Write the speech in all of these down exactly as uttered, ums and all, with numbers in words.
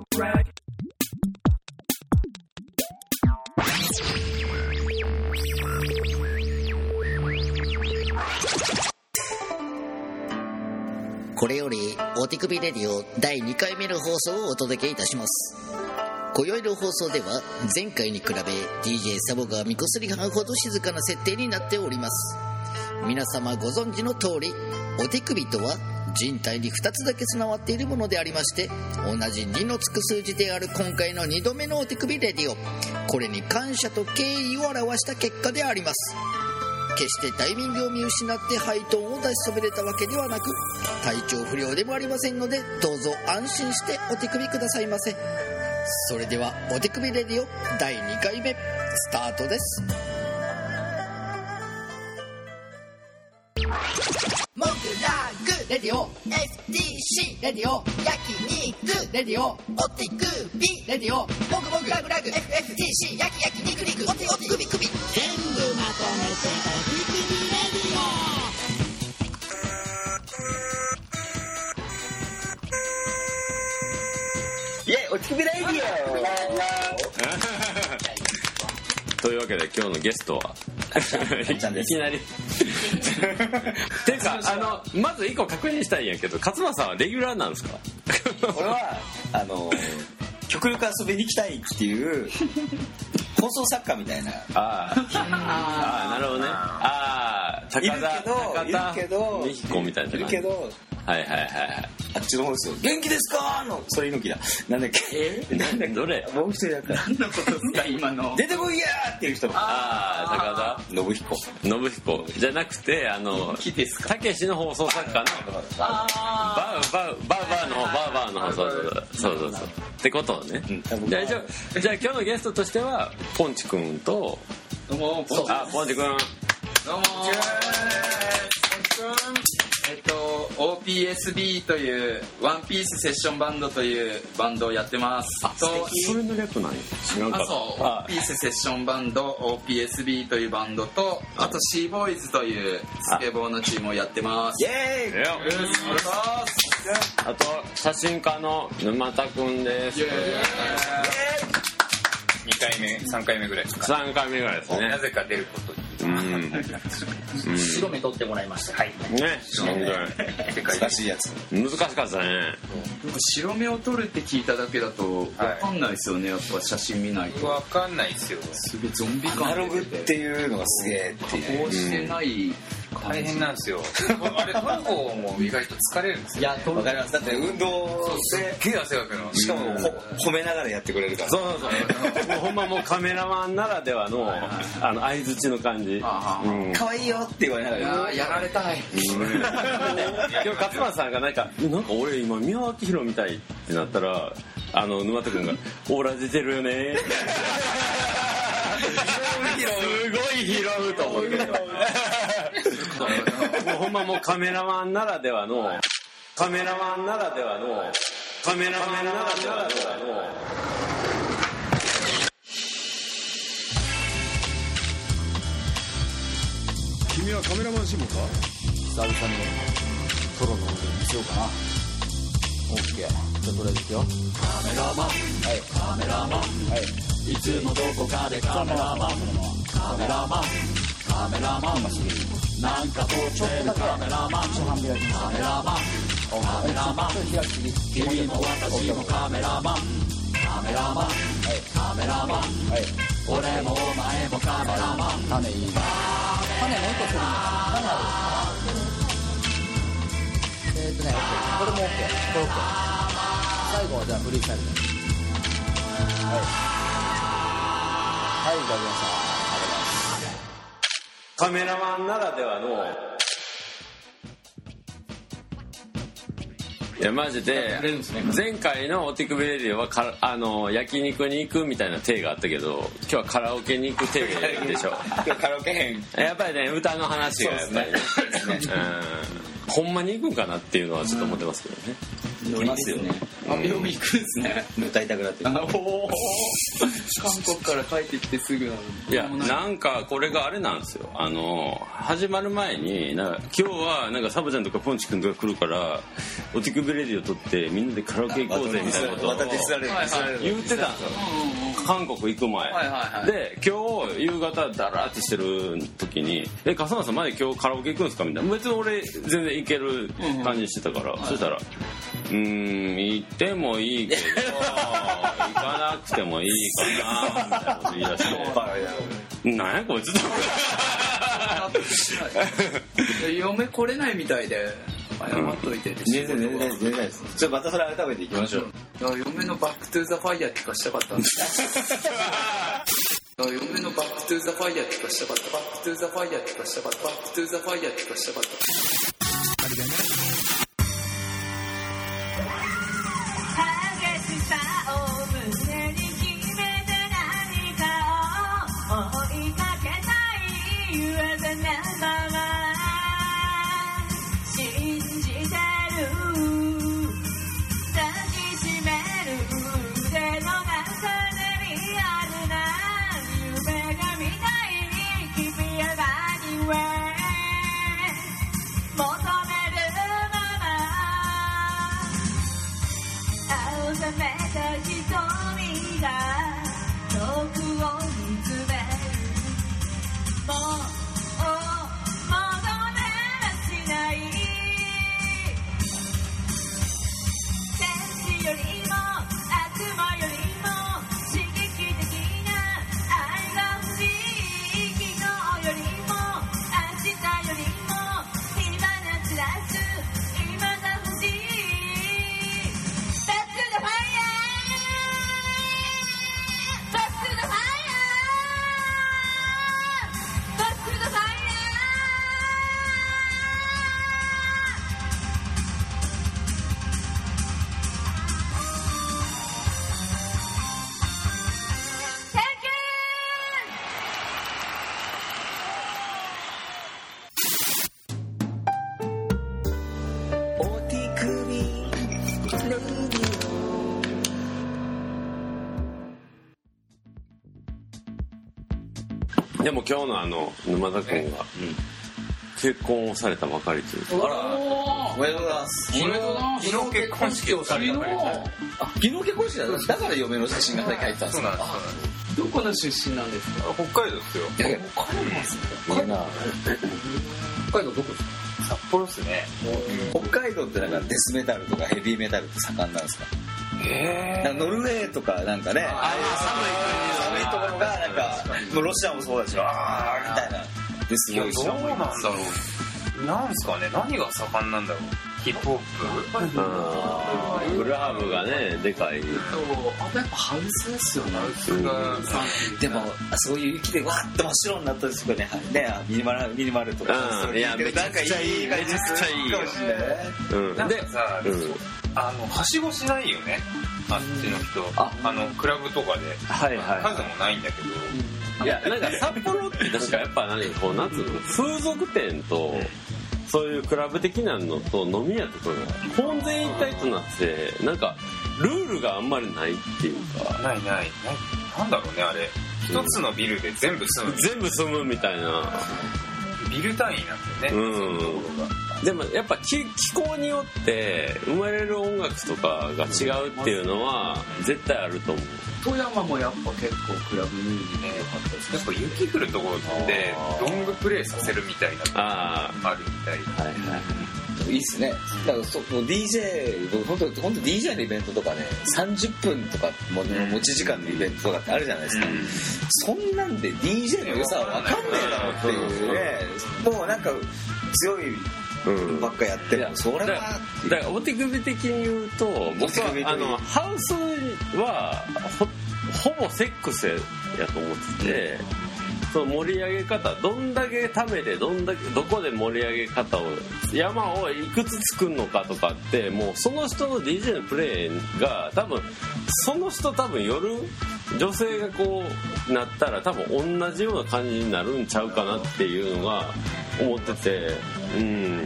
これよりお手首レディオだいにかいめの放送をお届けいたします。今宵の放送では前回に比べ ディージェー サボがみこすり班ほど静かな設定になっております。皆様ご存知の通り、お手首とは人体にふたつだけ備わっているものでありまして、同じにのつく数字である今回のにどめのお手首レディオ、これに感謝と敬意を表した結果であります。決してタイミングを見失ってハイトーンを出しそびれたわけではなく、体調不良でもありませんので、どうぞ安心してお手首くださいませ。それではお手首レディオだいにかいめスタートです。モグラグレディオ エフティーシー レディオ焼肉レディオお手首レディオモグモグラグラグ エフエフティーシー 焼き焼き肉肉お手お手首首全部まとめてお手首レディオ。イエイお手首レディオというわけで今日のゲストはいきなりていうかあのまず一個確認したいんやけど、勝間さんはレギュラーなんですか？ 俺はあの極力遊びに行きたいっていう放送作家みたいな。 ああなるほどね。ああ高田高田美彦みたいな。 いるけどはいはいはいはい。 あっちの方ですよ。元気ですかのそれ猪木だ。なんだっけ。 えー、なんだっけ。どれ？ もう一人だから。 何のことですか今の。 出てこいやーっていう人。 ああ高田信彦。 信彦じゃなくてあのたけしの放送作家のバウバウバウバウのバウバウの放送そうそうそうってことをね。うん、じゃあじゃあじゃあ今日のゲストとしてはポンチ君とどうもポンチあポンチ君どうもえっと オーピーエスビー というワンピースセッションバンドというバンドをやってます。 あとそれの略なんや。知らんかった。 あそうオーピーセッションバンド オーピーエスビー というバンドと、あとシーボーイズというスケボーのチームをやってます。 イエーイ。 お願いします。 あと写真家の沼田くんです。 にかいめさんかいめぐらいですか。 さんかいめぐらいですね。 なぜか出ることにうん、うん、 白目取ってもらいました。はいね、 難しいやつ難しかったね。 白目を撮るって聞いただけだと分かんないですよね。やっぱ写真見ないと分かんないですよ。 すげえゾンビ感アナログっていうのがすげえっていう。 加工してない大変なんですよ。あれ撮る方も意外と疲れるんですよ。 いや分かります。だって運動ですげえ汗かくの。 しかも褒めながらやってくれるから。 そうそうそうもうほんまもうカメラマンならではのあの相槌の感じ。 可愛いよって言われながらやられたい。 今日勝間さんがなんかなんか俺今宮脇宏みたいってなったらあの沼田くんがオーラ出てるよね。すごい拾うと思うけど。もうほんまもうカメラマンならではのカメラマンならではのカメラマンならではの君はカメラマン志望か？ 久々にトロの腕見せようかな。オッケー。じゃあとりあえずいくよ。カメラマンはいカメラマンはいいつもどこかでカメラマンカメラマンカメラマンなんか撮ってるカメラマンカメラマンカメラマン君も私もカメラマンカメラマンカメラマン俺もお前もカメラマン。種いいな。種もう一個するんだ。種ある。えーっとねこれも OK これ OK。 最後はじゃあフリースタイルではいはいいただきました。ありがとうございます。 カメラマンならではのいやマジで前回のお手首レディオはかあの焼肉に行くみたいな体があったけど今日はカラオケに行く体でしょ。 カラオケ編やっぱりね歌の話がやっぱりねうんほんまに行くんかなっていうのはちょっと思ってますけどね。 乗りますよね。 あ、病院行くんですね。 歌いたくなってる。 あおー韓国から帰ってきてすぐなのに。 いやなんかこれがあれなんですよ。あの始まる前になんか今日はなんかサボちゃんとかポンチ君とか来るからお手首レディを撮ってみんなでカラオケ行こうぜみたいなことをまたディスられる、 言ってたんですよ。韓国行く前、 はいはいはい、 で今日夕方ダラーってしてる時に「え笠間さん前今日カラオケ行くんですか?」みたいな。別に俺全然行ける感じしてたから、うんうん、そしたら「うーん行ってもいいけど行かなくてもいいかな」みたいなこと言い出して「なんやこいつ」 嫁来れないみたいで謝っといて、うん、 全然全然全然ないです。ちょっとまたそれ改めていきましょう。 いや嫁のバックトゥーザファイヤーって聞かしたかったんです嫁のバックトゥーザファイヤーって聞かしたかったバックトゥーザファイヤーって聞かしたかったバックトゥーザファイヤーって聞かしたかったあれだね。激しさを胸に決めて何かを追いかけたい言えてねまま信じてる抱きしめる腕の中でリアルな夢が見たい君や何故求めるまま青ざめた瞳が遠くを見つめるもう戻れはしない天使よりも悪魔よりも刺激的な愛が欲しい昨日よりも明日よりも今なつらす今が欲しい Back to the fire Back to the fire Back to the fire でも今日のあの沼田君が結婚をされたばかりというあらおめでとうございます。 昨日昨日結婚式をされたばかり。 あ昨日結婚式だっただから嫁の写真が書いてたんですか。 どこの出身なんですか。 北海道ですよ。 北海道ですね。北海道北海道どこですか。 札幌ですね。 北海道ってなんかデスメタルとかヘビーメタルって盛んなんですか。 へえ。ノルウェーとかなんかね。ああいう寒い寒いところがなんかもうロシアもそうだしああみたいな。ですごいどうなんだろう。なんですかね。何が盛んなんだろう。ヒップホップ。グラムがねでかい。 あとやっぱハウスですよね。 でもそういう雪でわっと真っ白になったりとかねミニマルミニマルとか。 いやめちゃくちゃいいめちゃくちゃいいよ。 なんかさあのはしごしないよね。あっちの人あのクラブとかで数もないんだけど。 いやなんか札幌って確かやっぱ何こうなんつうの風俗店とそういうクラブ的なのと飲み屋とかが混然一体となってなんかルールがあんまりないっていうかないないないなんだろうねあれ一つのビルで全部住む全部住むみたいなビル単位なんだよね。うんでもやっぱ 気, 気候によって生まれる音楽とかが違うっていうのは絶対あると思う。 富山もやっぱ結構クラブヌージーね良かったですね。 やっぱ雪降るところってロングプレイさせるみたいなああるみたい。はいはいいいっすね。だからそ ディージェー 本当本当 ディージェー のイベントとかねさんじゅっぷんとかも持ち時間のイベントとかってあるじゃないですか。うん、そんなんで ディージェー の良さは分かんねえだろっていうね。もうなんか強いばっかやってる、うん、それはだからお手首的に言うと僕はあのハウスは ほ, ほぼセックスやと思ってて、うん、その盛り上げ方どんだけためでどんだけどこで盛り上げ方を山をいくつ作るのかとかってもうその人の ディージェー のプレイが多分その人多分夜女性がこうなったら多分同じような感じになるんちゃうかなっていうのが思っててうん、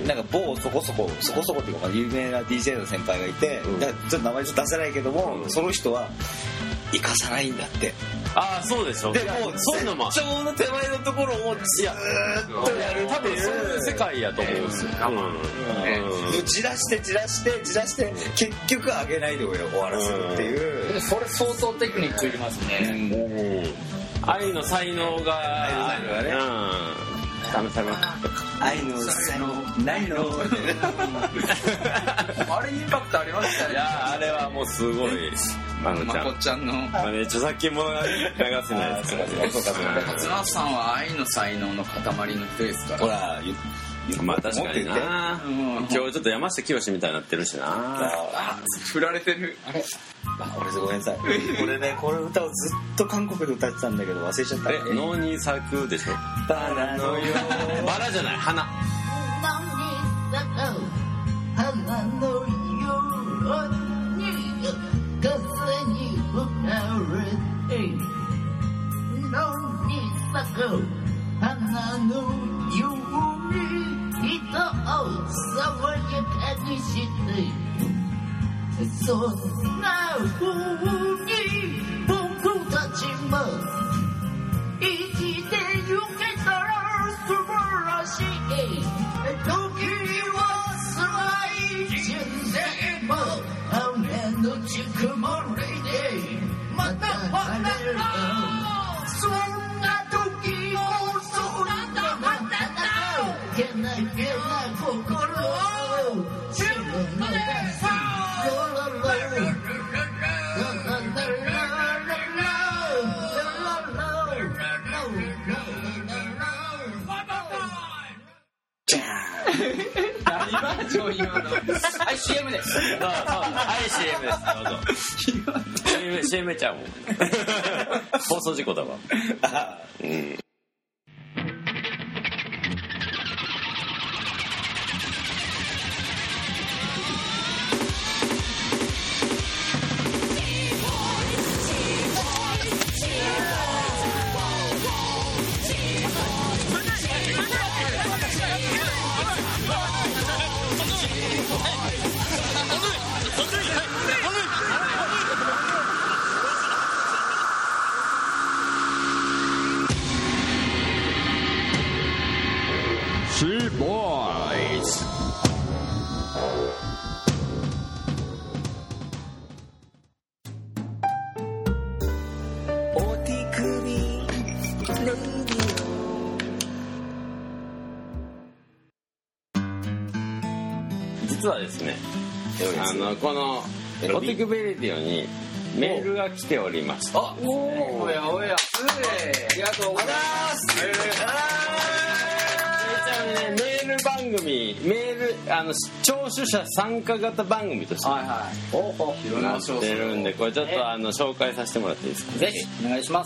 なんか某そこそこそこそこっていうか有名な ディージェー の先輩がいて、うん、だからちょっと名前ちょっと出せないけども、うん、その人は生かさないんだって。 ああそうでしょ。 でもうそういうのもちょうど手前のところをずーっとやる多分そういう世界やと思うんですよ。 じらしてじらしてじらして結局上げないで終わらせるっていう、 うん、それ相当テクニックいりますね。 うん、愛の才能が愛の才能がね、うん、試されます。 愛の才能ないのあれインパクトありましたね。 いやあれはもうすごいまのちゃん、 まこちゃんの、 まあね、著作権物が流せないですからね。 勝間さんは愛の才能の塊の人ですから。 ほら、 まあ確かにな、うん、今日ちょっと山下清みたいになってるしな。 あ、振られてる。あれ、 あ、俺ごめんなさい。俺ね、この歌をずっと韓国で歌ってたんだけど忘れちゃった。 え、野に咲くでしょ。バラのよう。バラじゃない、花。野に咲く花のように風に吹かれて、野に咲く花のように人を爽やかにして、そんな風に僕たちも生きてゆけたら素晴らしい。時は辛い人生も雨のち曇りでまた晴れる。そんな時もそんなまただけなげな心を自分の何バージョン今の。はい シーエム です。 はい シーエム です。どうぞ。シーエム ちゃうもん。放送事故だわ。うん。実はですね、あのこのオティクベレディオにメールが来ておりました。 あ、おやおや、ありがとうございます。 メール番組、メールあの聴取者参加型番組としてなってるんで、これちょっとあの紹介させてもらっていいですか。 ぜひお願いします。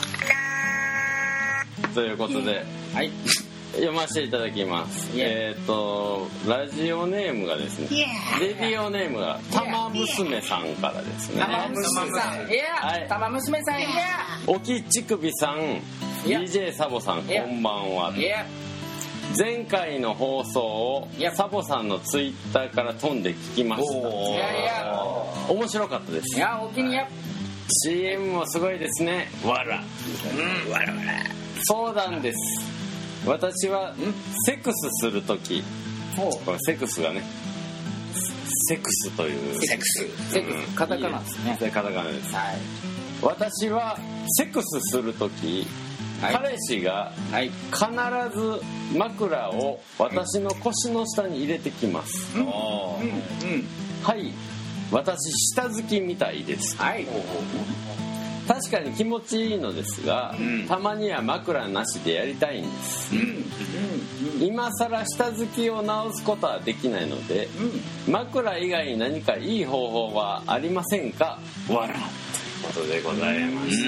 ということで、はい。読ませていただきます。えっとラジオネームがですね、レディオネームがたま娘さんからですね。 たま娘さん、いや、たま娘さん、いや、 おきちくびさん、ディージェー サボさん、こんばんは。前回の放送をサボさんのツイッターから飛んで聞きました。いやいや、面白かったです。 いや、お気に入り。 シーエム もすごいですね。わら、うん、わらわら。そうなんです。私はセックスするとき、これセックスがね、セックスというセックス、 セックス、カタカナですね。 カタカナです。はい、私はセックスするとき、はい、彼氏が必ず枕を私の腰の下に入れてきます。うんうんうん、はい、私下敷きみたいです。はい。確かに気持ちいいのですが、うん、たまには枕なしでやりたいんです、うんうん、今さら下敷きを直すことはできないので、うん、枕以外に何かいい方法はありませんか。わらということでございまして、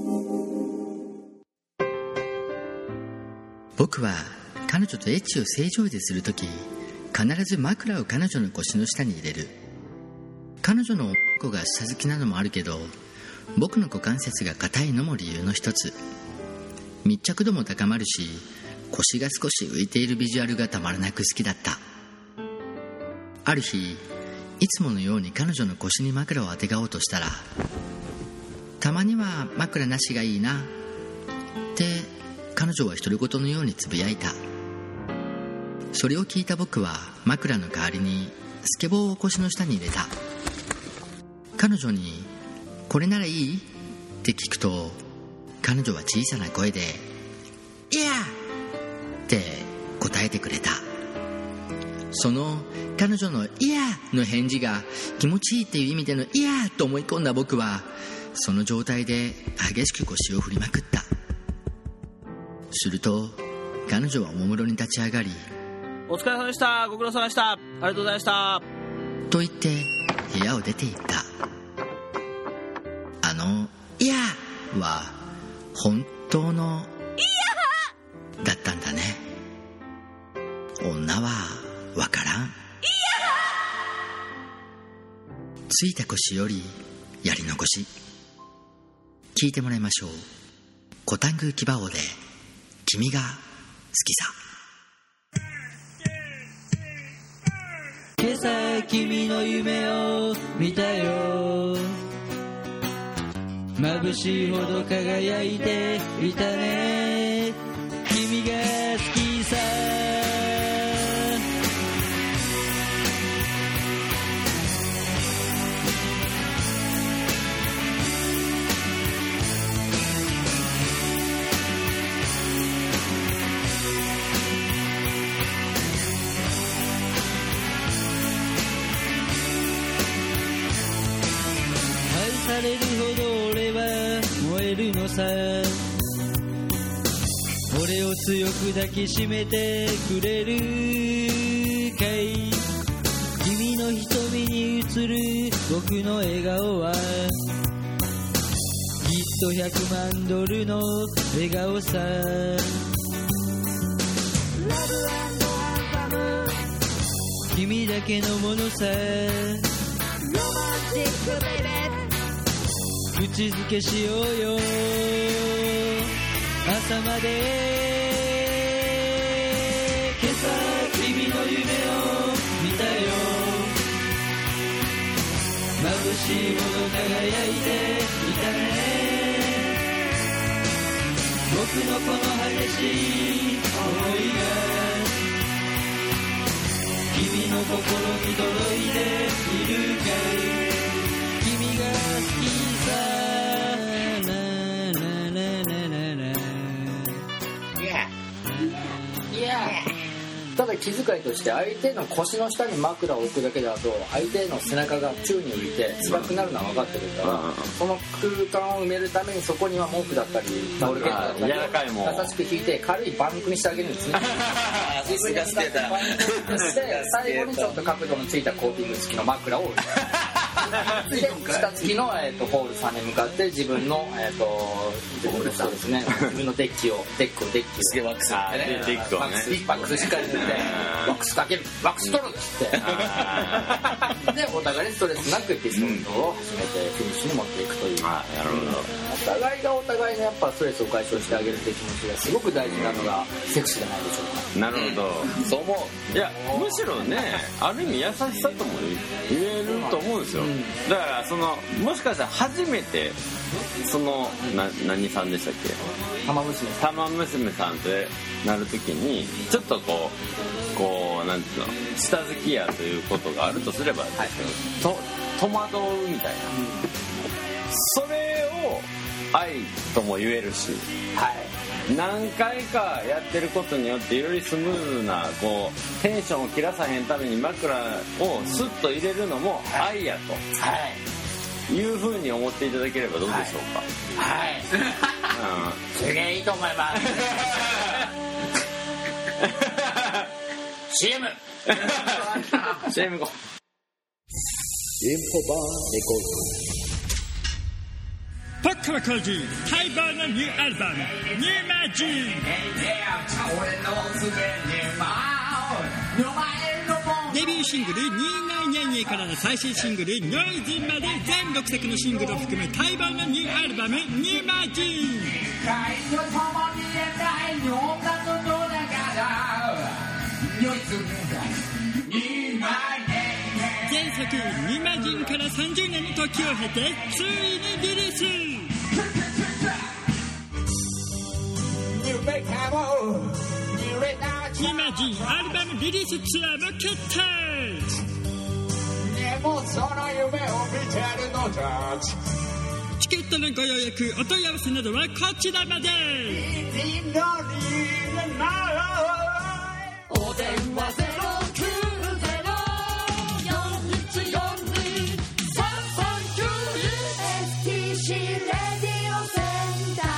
僕は彼女とエッチを正常位でするとき、必ず枕を彼女の腰の下に入れる。彼女の子が下敷きなのもあるけど、 僕の股関節が硬いのも理由の一つ。密着度も高まるし、腰が少し浮いているビジュアルがたまらなく好きだった。ある日、いつものように彼女の腰に枕をあてがおうとしたら、たまには枕なしがいいなって彼女は独り言のようにつぶやいた。それを聞いた僕は枕の代わりにスケボーを腰の下に入れた。彼女にこれならいいって聞くと、彼女は小さな声でいやって答えてくれた。その彼女のいやの返事が気持ちいいっていう意味でのいやと思い込んだ僕は、その状態で激しく腰を振りまくった。すると彼女はおもむろに立ち上がり、 お疲れ様でした、ご苦労様でした、ありがとうございましたと言って部屋を出て行った。あのいやは本当のいやだったんだね。女はわからん。いやついた腰よりやり残し。聞いてもらいましょう。コタングーキバオで君が好きさ。 今朝君の夢を見たよ、眩しいほど輝いていたね、君が好きさ。愛されるほど俺は燃えるのさ、俺を強く抱きしめてくれるかい、君の瞳に映る僕の笑顔はきっとひゃくまんドルの笑顔さ。君だけのものさ、口づけしようよ朝まで。今朝君の夢を見たよ、眩しいほど輝いていたね、僕のこの激しい想いが君の心に届いているかい、君が好きただ気遣いとして相手の腰の下に枕を置くだけだと相手の背中が宙に浮いて辛くなるのは分かってるから、その空間を埋めるためにそこには毛布だったりタオルケットだったりを優しく引いて軽いバンクにしてあげるんですね。自分に使ってバンクにして最後にちょっと角度のついたコーティング付きの枕を置いてで下付きの、えー、とホールさんに向かって自分の、えー、と自分のそうですね自分のデッキをデックをデッキスケワックスあーデックをねワックスしっかり塗ってワックスかけるワックス取るっつってでお互いにストレスなくピストンを始めてフィニッシュに持っていくという。 あなるほど。 お互いがお互いのやっぱストレスを解消してあげるって気持ちがすごく大事なのがセクシーじゃないでしょうか。 なるほど、 そう思う。いやむしろねある意味優しさとも言えると思うんですよ、うん、だからそのもしかしたら初めてそのな何さんでしたっけ玉娘玉娘さんってなるときにちょっとこうこうなんていうの下好きやということがあるとすればですけど、はい、と戸惑うみたいな、うん、それを愛とも言えるし、はい、何回かやってることによってよりスムーズなこうテンションを切らさへんために枕をスッと入れるのも愛やと、はい、いうふうに思っていただければどうでしょうか。はい、はい、うん、すげえいいと思いますシーエム シーエム 後インフォバーレコードパッカラコージーハイバーのニューアルバムニューマジンデビビューシングル「にーないにゃいにゃい」からの最新シングル「ノイズ」まで全ろくさくのシングルを含め待望のニューアルバム「ニューマジン」前作「ニマジン」からさんじゅうねんの時を経てついにリリース。ニマジンアルバムリリースツアーも決定。チケットのご予約お問い合わせなどはこちらまで。 お電話ゼロきゅうゼロ よんいちよんに さんさんきゅう エスティーシー レディオセンタ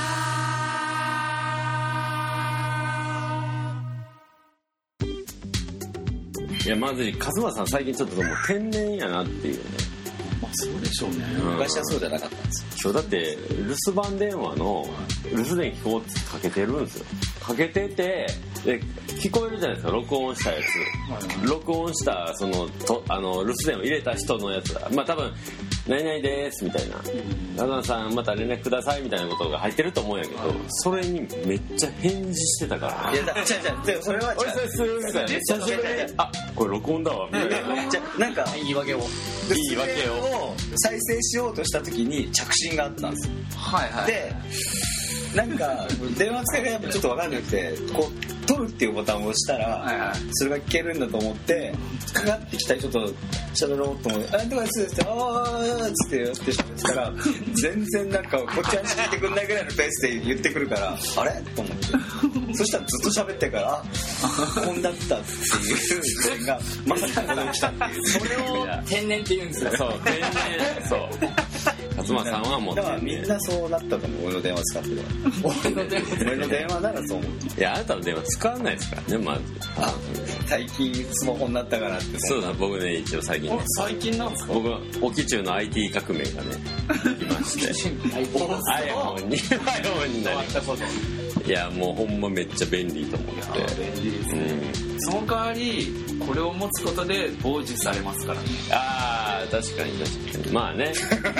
ー。いやまず勝間さん最近ちょっともう天然やなっていうね。 まあそうでしょうね、うん、昔はそうじゃなかったんですよ。 今日だって留守番電話の留守電聞こうってかけてるんですよ。かけててで聞こえるじゃないですか、録音したやつ。録音したそのとあの留守電を入れた人のやつだ。まあ多分何々ですみたいな、中野さんまた連絡くださいみたいなことが入ってると思うんやけど、それにめっちゃ返事してたから。 いやだじゃじゃそれは俺それするみたいな。久しぶりにあこれ録音だわみたいな。 じゃなんか言い訳を言い訳を再生しようとした時に着信があったんですよ。はいはい。でなんか電話使いがやっぱちょっと分かんなくてこう取るっていうボタンを押したら、はいはい、それが聞けるんだと思ってかかってきた人と喋ろうと思って「あんとかです」って「あー」っつってやって喋ってたら全然なんかこっちは聞いてくんないぐらいのペースで言ってくるからあれと思ってそしたらずっと喋ってからあこんだったっていう点がまさかここに来たっていうそれを天然って言うんですよ。 そう天然そう勝間さんはもうだからみんなそうなったと思う。俺の電話使ってる俺の電話俺の電話ならそう思う。 いやあなたの電話使わないですからねまず。 あ最近スマホになったからってそうだ僕ね一応最近ね最近なんですか。 僕オキチューの アイティー 革命がね来まして iPhone に iPhone になりましたいやもうほんまめっちゃ便利と思って便利ですね、うん、その代わりこれを持つことで傍受されますからね。 ああ確かに確かにまあね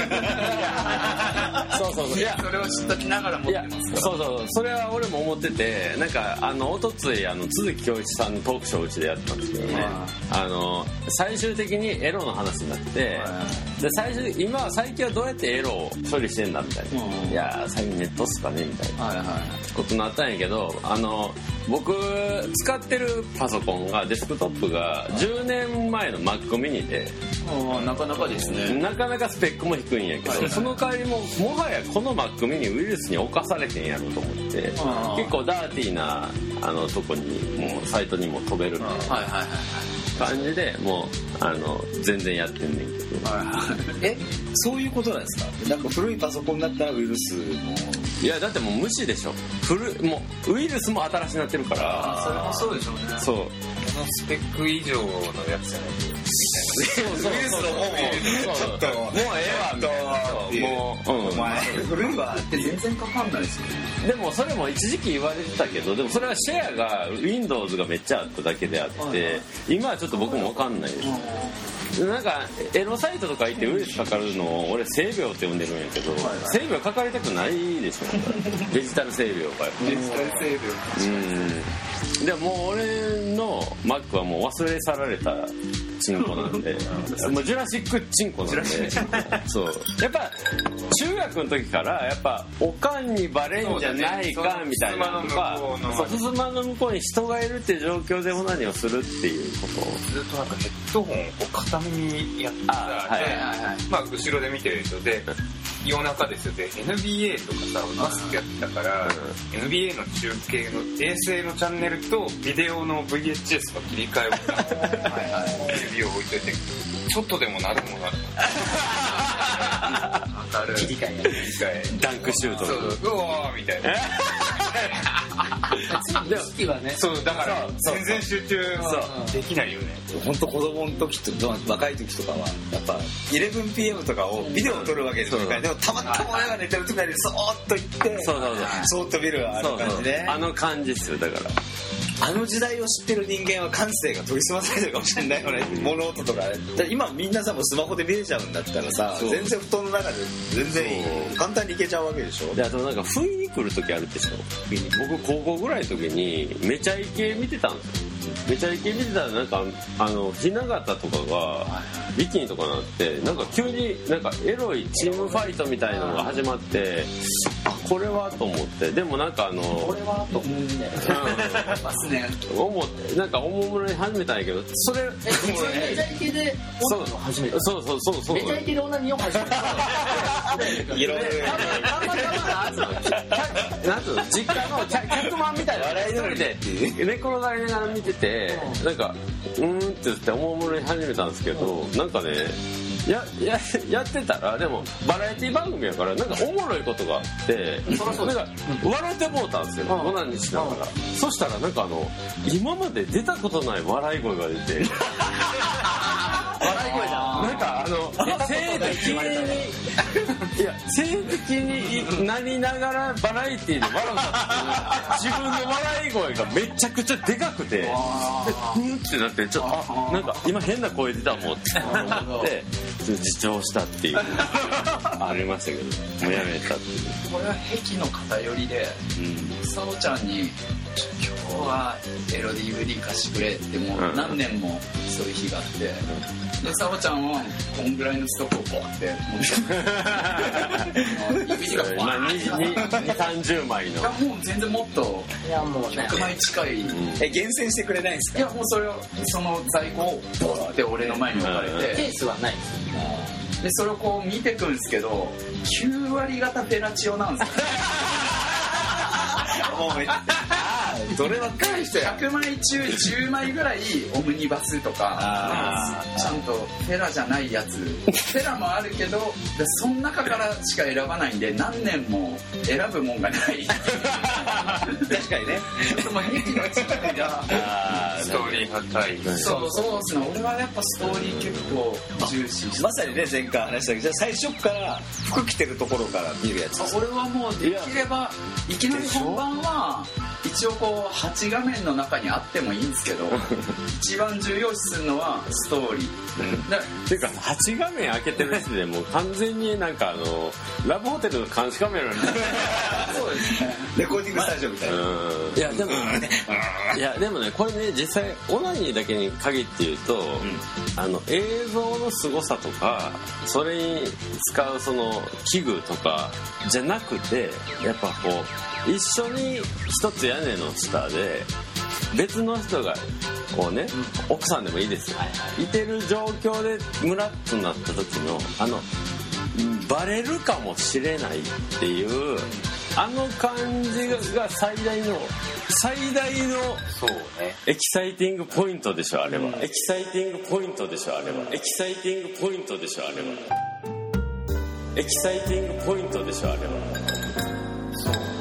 そうそうそういやそれを知っときながら持ってますから。 そうそうそれは俺も思っててなんかあの一昨日あの都築恭一さんのトークショーうちでやったんですけどね、あの最終的にエロの話になってで最終今は最近はどうやってエロを処理してんだみたいな、うん、いや最近ネットっすかねみたいな、はいはい、ことになったんやけどあの僕使ってるパソコンがデスクトップがじゅうねんまえの Mac mini であなかなかですねなかなかスペックも低いんやけど、はいはい、その代わりももはやこの Mac mini ウイルスに侵されてんやろうと思って結構ダーティーなあのとこにもうサイトにも飛べるみたいな、はいはいはい感じでもうあの全然やってんねんけど、はいはい、 えそういうことなんですか。なんか古いパソコンだったらウイルスもいやだってもう無視でしょ。古もうウイルスも新しくなってるからそれもそうでしょうね。 そうこのスペック以上のやつじゃないとみたいな。 そうそうウイルスの方もちょっともうええわもう、うん、お前古いわって全然かかんないですよね。 でもそれも一時期言われてたけどでもそれはシェアが Windows がめっちゃあっただけであって、はいはい、今はちょっと僕も分かんないです、うん、なんかエロサイトとか行ってウイルスかかるのを俺性病って呼んでるんやけど、はいはい、性病かかりたくないでしょデジタル性病がデジタル性病うんでももう俺の Mac はもう忘れ去られたチンコなんでもうジュラシックチンコなんでそうやっぱ中学の時からやっぱおかんにバレんじゃないかみたいなのとかふすまの向こうに人がいるっていう状況でも何をするっていうことをずっとなんかヘッドホンをこう片耳やってたら、はいはいはい、まあ後ろで見てる人で夜中ですよで エヌビーエー とかさマスクやってたから、うん、エヌビーエー の中継の衛星のチャンネルとビデオの ブイエイチエス の切り替えをはいはい指を置いといてちょっとでもなるものある切り替え切り替えダンクシュートそううわーみたいなでも式はねそうだから全然集中できないよね。 本当子供の時と若い時とかはやっぱ イレブンピーエム とかをビデオを撮るわけですよ、うん、でもたまたま親が寝てる時にそーっと行ってそうそうそうそーっと見るあの感じね。 あの感じっすよだからあの時代を知ってる人間は感性が研ぎ澄まされてるかもしれないよね、物音とか。だから今みんなさもうスマホで見れちゃうんだったらさ、全然布団の中で全然簡単にいけちゃうわけでしょ。 であとなんか不意に来る時あるでしょ。僕高校ぐらいの時にめちゃイケ見てたんですよ。めちゃイケ見てたらなんかあのひな形とかがビキニとかなってなんか急になんかエロいチームファイトみたいなのが始まって、あこれはと思って、でもなんかあのこれはと思ってますね。 思ってなんかおもむろに始めたんやけど、それめちゃイケでオナニーを始めた。 そうそうそうそう。 めちゃイケでオナニーを始めた。 いろいろなんつうの実家の客満みたいな笑いのりで寝転がりながら見てて、なんかうーんって言っておもむろに始めたんですけど、なんかねやややってたらでもバラエティ番組やからなんかおもろいことがあってなんか笑ってもうたんですよ、オナニーしながら。そしたらなんかあの今まで出たことない笑い声が出て笑い声だ。 なんかあの性的にいや性的になりながらバラエティーで笑ったっていう自分の笑い声がめちゃくちゃでかくて、でうんってなってちょっとあなんか今変な声出たもんって思って自重したっていうありましたけど、もうやめたっていう。 これは癖の偏りで、さおちゃんに今日はエロ ディーブイディー 貸してくれってもう何年もそういう日があって、でさおちゃんはこんぐらいのストックをこうやって持って ディーブイディー がバーンにじゅうさんじゅうまいの。 いやもう全然もっとひゃくまい近い。 え厳選してくれないんですか。 いやもうそれをその在庫をボーって俺の前に置かれて、 ケースはないんですよ。 でそれをこう見てくんですけどきゅうわり方フェラチオなんですよ。 もうめっちゃどればっかりしてひゃくまい中じゅうまいぐらいオムニバスとか、まあ、ちゃんとフェラじゃないやつフェラもあるけどでその中からしか選ばないんで何年も選ぶもんがない。 確かにね。 その癖の違いがストーリーがたい。 そうそうですね。俺はやっぱストーリー結構重視して、 まさにね前回話したけど、じゃあ最初から服着てるところから見るやつ。 俺はもうできればいきなり本番は一応こうはち画面の中にあってもいいんですけど一番重要視するのはストーリーだていうかはち画面開けてる時でもう完全になんかあのラブホテルの監視カメラにそうですね。レコーディングスタジオみたいな。 いやでもいやでもねこれね実際オナニーだけに限って言うと、うん、あの映像の凄さとかそれに使うその器具とかじゃなくてやっぱこう一緒に一つ屋根の下で別の人がこうね、うん、奥さんでもいいですよ、はいはい、いてる状況でムラッとなった時のあのバレるかもしれないっていうあの感じが最大の最大のそうねエキサイティングポイントでしょあれは、うん、エキサイティングポイントでしょあれはエキサイティングポイントでしょあれはエキサイティングポイントでしょあれはそうね。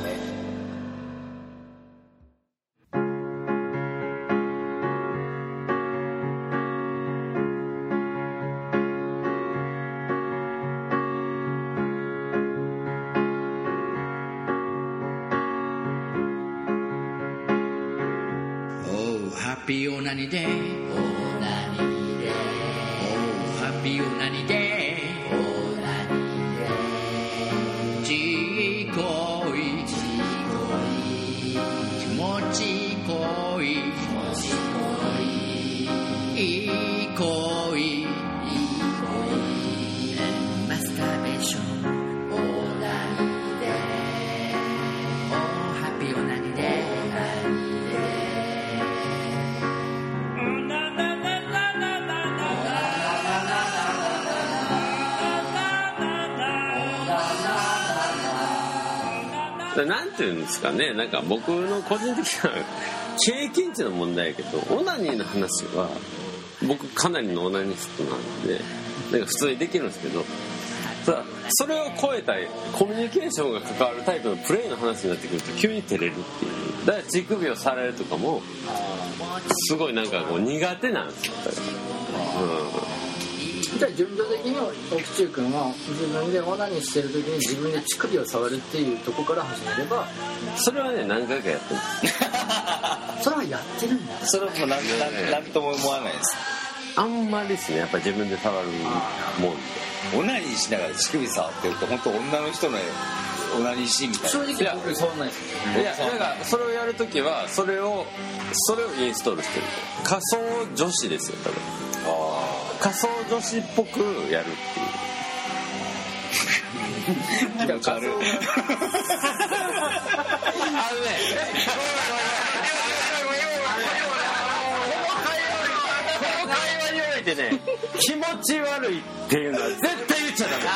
ハッピーオナニでオナニでハッピーオナニでオナニでちいこいちもちこいいいこいマスターベーションオナニでおハッピーオナニでなんていうんですかね、なんか僕の個人的な経験値の問題やけどオナニーの話は僕かなりのオナニストなんでなんか普通にできるんですけどそれを超えたコミュニケーションが関わるタイプのプレイの話になってくると急に照れるっていうだから乳首をされるとかもすごいなんかこう苦手なんですよ、うんじゃあ順序的に奥中君は自分でオナニーしてる時に自分で乳首を触るっていうとこから始めればそれはね何回かやってますそれはやってるんだ。 それはもう何とも思わないです。 あんまりですね、やっぱ自分で触るもんで。 オナニーしながら乳首触ってると本当女の人のオナニーシーンみたいな。 正直僕触らないですよ。 いや、だからそれをやるときはそれをそれをインストールしてる。仮想女子ですよ、多分。あ仮想女子っぽくやるっていう。 気持ち悪い。あのね。 でね、気持ち悪いっていうのは絶対言っちゃダメ。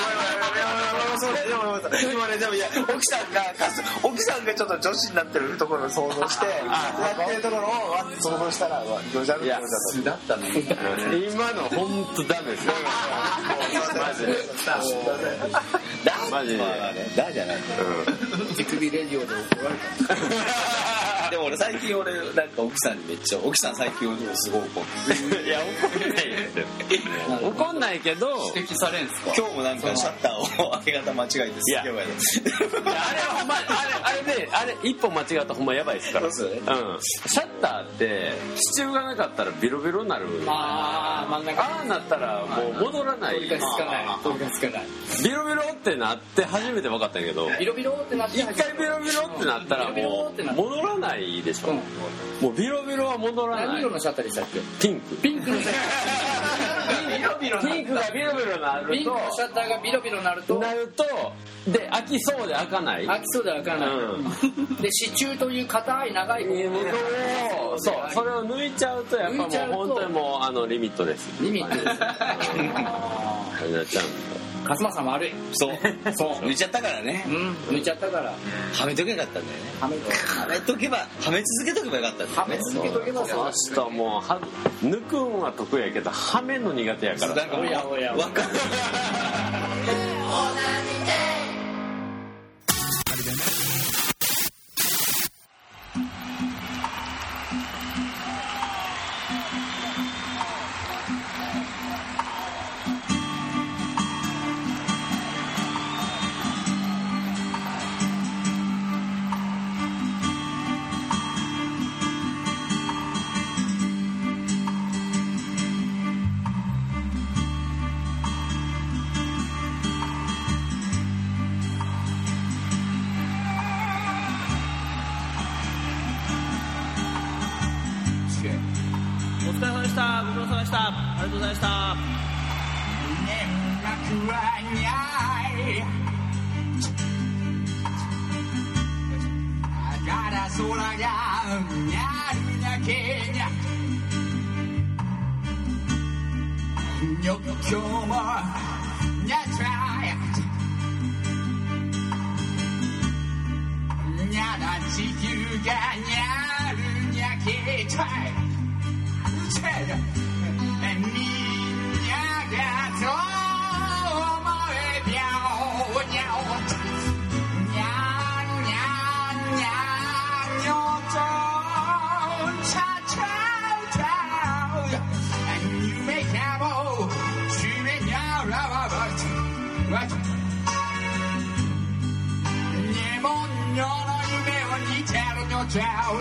今ね、でもいや、奥さんが奥さんがちょっと女子になってるところを想像してやってるところを想像したら気持ち悪い。いや、 素だったね。 今の本当ダメですよ。マジで。マジで。 だじゃない。 手首レディオで怒られた。 でも俺最近俺なんか奥さんにめっちゃ奥さん最近すごい怒っていや怒んないよ怒んないけど指摘されんすか。 今日もなんかシャッターを明け方間違えてすげえやばい。 あれはほんまあれあれであれ一歩間違ったらほんまやばいですから。 そうですよね。 うん。シャッターって支柱がなかったらビロビロになる。 ああ真ん中。 ああなったらもう戻らない。 取り返しつかない。取り返しつかない。 ビロビロってなって初めて分かったんやけど。 ビロビロってなって一回ビロビロってなったらもう戻らないでしょ。もうビロビロは戻らない。 何色のシャッターでしたっけ？ ピンク。 ピンクのシャッター。 ピンクがビロビロなると。 ピンクのシャッターがビロビロなると。 なるとで開きそうで開かない。 開きそうで開かない。うん、で支柱という硬い長いものをそうそれを抜いちゃうとやっぱもう本当にもうあのリミットです。 リミットです。 あれちゃんと。 勝間さん悪い。 そうそう抜いちゃったからね。 うん抜いちゃったから。 はめとけばよかったんだよね。はめはめとけばはめ続けとけばよかったんだよね。 はめ続けとけばそう。 明日もうは抜くんは得意やけどはめんの苦手やから。 なんかおやおやわかる。 お疲れ様でした。ご苦労様でした。ありがとうございました。 連絡はないだから空がやるだけによく今日もやったやだ地球がやるだけたいみんながそう思えびゃおにゃおにゃにゃにゃにょとちゃちゃちゃ夢かもしれにゃらわばわにもんよの夢を似てるのちゃう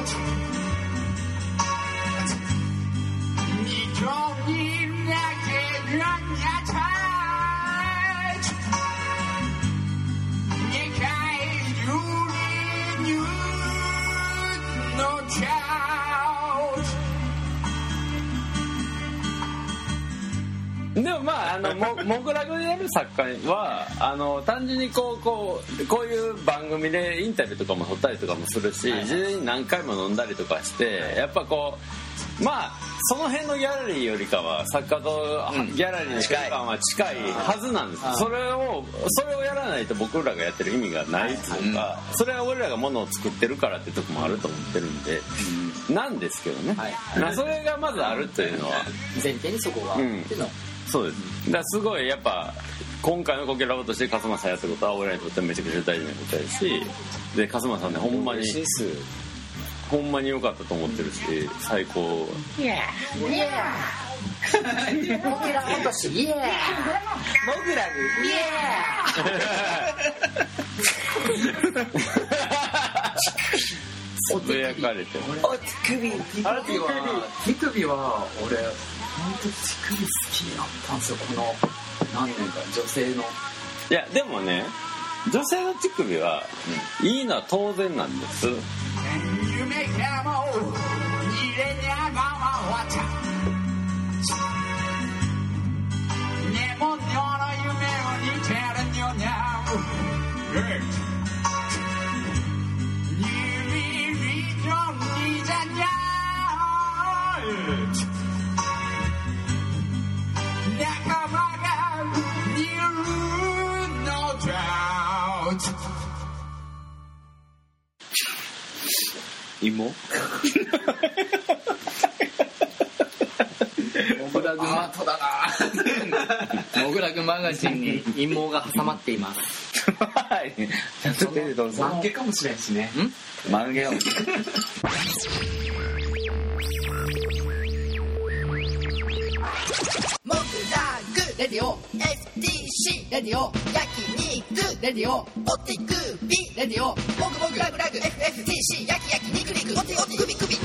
でもまああのもモグラグでやる作家はあの単純にこうこうこういう番組でインタビューとかも撮ったりとかもするし、はいはい、事前に何回も飲んだりとかしてやっぱこうまあその辺のギャラリーよりかは作家とギャラリーの距離感は近いはずなんです、うん、それをそれをやらないと僕らがやってる意味がないっていうか、うん、それは俺らがものを作ってるからってとこもあると思ってるんで、うん、なんですけどね、はい、まあそれがまずあるというのは前提にそこが、うん、 そうです。だからすごいやっぱ今回のコケラボとして勝間さんやったことは俺らにとってめちゃくちゃ大事なことやし、で勝間さんねほんまにほんまに良かったと思ってるし最高。 イエーイエーコケラボとしイエーモグラグイエーつぶやかれてる。 お手首手首は手首は俺本当手首好きになったんですよ、この何年か。女性のいやでもね、女性の乳首は、うん、いいのは当然なんです。夢がもう入れにゃがまわちゃねもにょの夢を似てるにょにゃにびびじょにじゃにゃ仲間がいるのじゃ芋モグラグマトだなモグラグマガジンに陰謀が挟まっていますちゃんと手でどうぞ。 満毛かもしれんしね。 ん満毛かもしれん。 モグラグレディオ エフティーシー レディオ焼肉レディオお手首レディオモグモグラグラグ エフエフティーシー 焼き焼き肉肉お手お手首首全部まとめてお手首レデ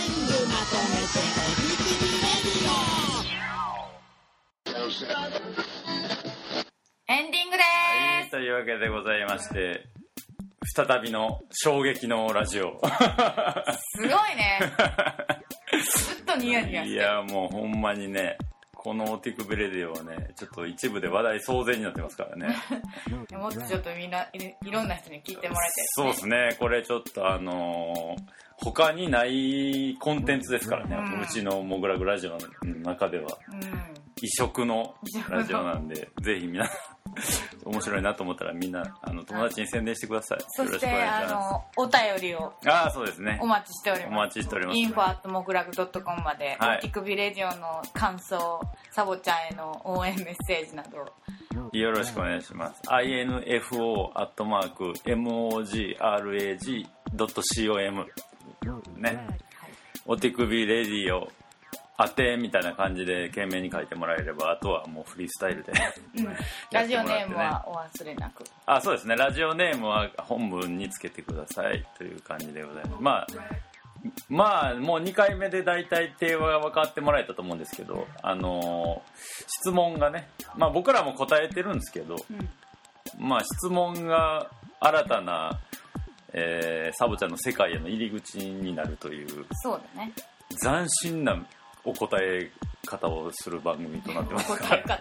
ィオ。 エンディングではい、というわけでございまして、再びの衝撃のラジオ。 すごいね。ずっとニヤニヤして。 いやもうほんまにね、このお手首レディオはね、ちょっと一部で話題騒然になってますからね。 もっとちょっとみんない、いろんな人に聞いてもらいたいですね。 そうですね、これちょっとあのー、他にないコンテンツですからね、うん、うちのモグラグラジオの中では、うん、異色のラジオなんで、ぜひ皆さん面白いなと思ったらみんなあの友達に宣伝してください。 そしてあのお便りをあそうですね、 お待ちしております。 お待ちしております。 インフォアットモグラグドットコムまで、はい、お手首レディオの感想、サボちゃんへの応援メッセージなどよろしくお願いします。アイエヌエフオーアットマークモグラグドットコム ね、はい、お手首レディオ当てみたいな感じで懸命に書いてもらえれば、あとはもうフリースタイルで、うん、 ラジオネームはお忘れなく。 あ、そうですね、ラジオネームは本文につけてくださいという感じでございます。まあまあもうにかいめでだいたいテーマが分かってもらえたと思うんですけど、あのー、質問がね、まあ僕らも答えてるんですけど、うん、まあ質問が新たな、えー、サボちゃんの世界への入り口になるという、 そうだね、 斬新なお答え方をする番組となってますから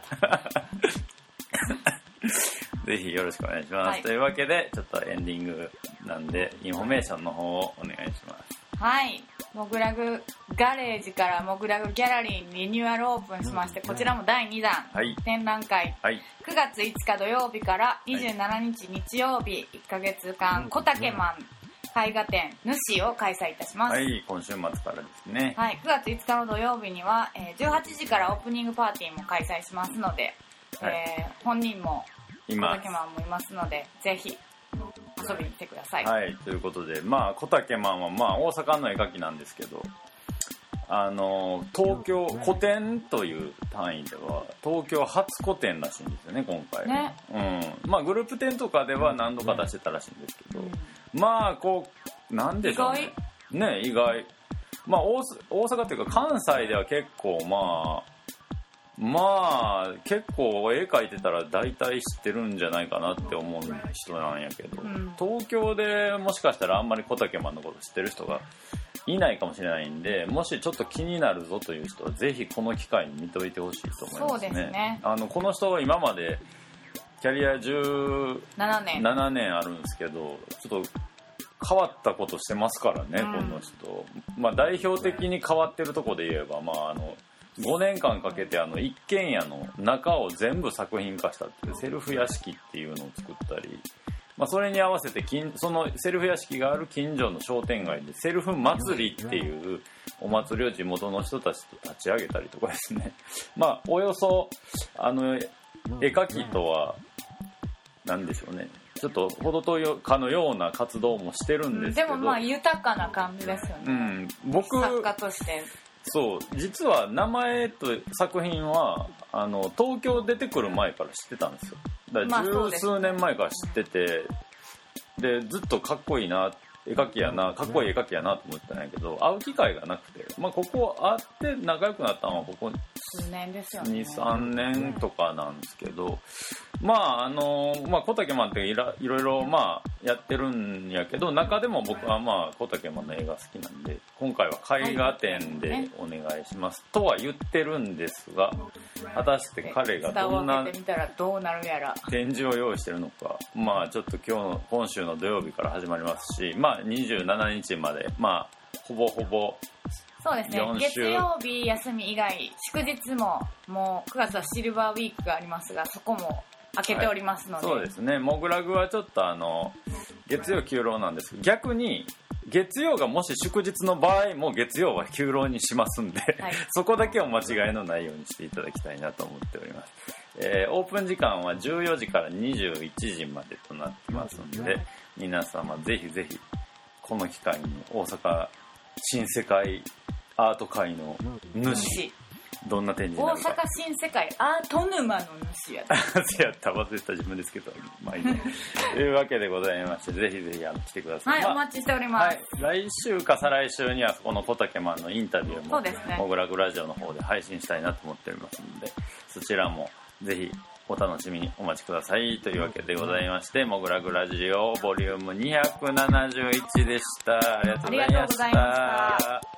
ぜひよろしくお願いします、はい、というわけでちょっとエンディングなんでインフォメーションの方をお願いします。 はい、モグラグガレージからモグラグギャラリーにリニューアルオープンしまして、こちらもだいにだん、はい、展覧会、はい、くがついつか土曜日からにじゅうしちにち日曜日、いっかげつかん小竹マン絵画展主を開催いたします。 はい、今週末からですね。 はい、くがついつかの土曜日には、えー、じゅうはちじからオープニングパーティーも開催しますので、はい、えー、本人も小竹マンもいますので、ぜひ遊びに来てください。 はい、ということで、まあ小竹マンはまあ大阪の絵描きなんですけど、あの東京個展という単位では東京初個展らしいんですよね今回ね。うん、まあグループ展とかでは何度か出してたらしいんですけど、うん、まあこうなんでしょうね、意外ね意外まあ 大, 大阪っていうか関西では結構まあまあ結構絵描いてたら大体知ってるんじゃないかなって思う人なんやけど、うん、東京でもしかしたらあんまり小竹マンのこと知ってる人がいないかもしれないんで、もしちょっと気になるぞという人はぜひこの機会に見といてほしいと思いますね。 そうですね。あのこの人は今までキャリアじゅうななねんあるんですけど、ちょっと変わったことしてますからね、うん、この人。まあ代表的に変わってるとこで言えば、まああのごねんかんかけてあの一軒家の中を全部作品化したっていうセルフ屋敷っていうのを作ったり、まあ、それに合わせて近そのセルフ屋敷がある近所の商店街でセルフ祭りっていうお祭りを地元の人たちと立ち上げたりとかですね。まあおよそあの絵描きとは何でしょうね、ちょっと程遠いかのような活動もしてるんですけど、 でもまあ豊かな感じですよね、うん、僕作家として。 そう実は名前と作品はあの東京出てくる前から知ってたんですよ。だから十数年前から知ってて、でずっとかっこいいなっ絵描きやな、かっこいい絵描きやなと思ってたんやけど、会う機会がなくて、まあ、ここ会って仲良くなったのはここ数年ですよね。 に、さんねんとかなんですけど、まああのまあ小竹マンっていろいろまあやってるんやけど、中でも僕はまあ小竹マンの映画好きなんで、今回は絵画展でお願いしますとは言ってるんですが、果たして彼がどんな見たらどうなるやら展示を用意してるのか、まあちょっと今日の今週の土曜日から始まりますし、まあにじゅうしちにちまでまあほぼほぼそうですね、月曜日休み以外祝日ももうくがつはシルバーウィークがありますが、そこも開けておりますので、 はい、そうですね。モグラグはちょっとあの月曜休労なんですけど、逆に月曜がもし祝日の場合も月曜は休労にしますんで、はい、そこだけお間違いのないようにしていただきたいなと思っております。えー、オープン時間はじゅうよじからにじゅういちじまでとなってますので、皆様ぜひぜひこの機会に大阪新世界アート界の主、どんな展示になるか。 大阪新世界アート沼の主やったせやった忘れた自分ですけど、まあいいねというわけでございまして、ぜひぜひあの来てください。 はい、まあ、お待ちしております、 はい、来週か再来週にはこの小竹マンのインタビューもモグラグラジオの方で配信したいなと思っておりますので、そちらもぜひお楽しみにお待ちくださいというわけでございまして、モグラグラジオボリュームにひゃくななじゅういちでした。ありがとうございました。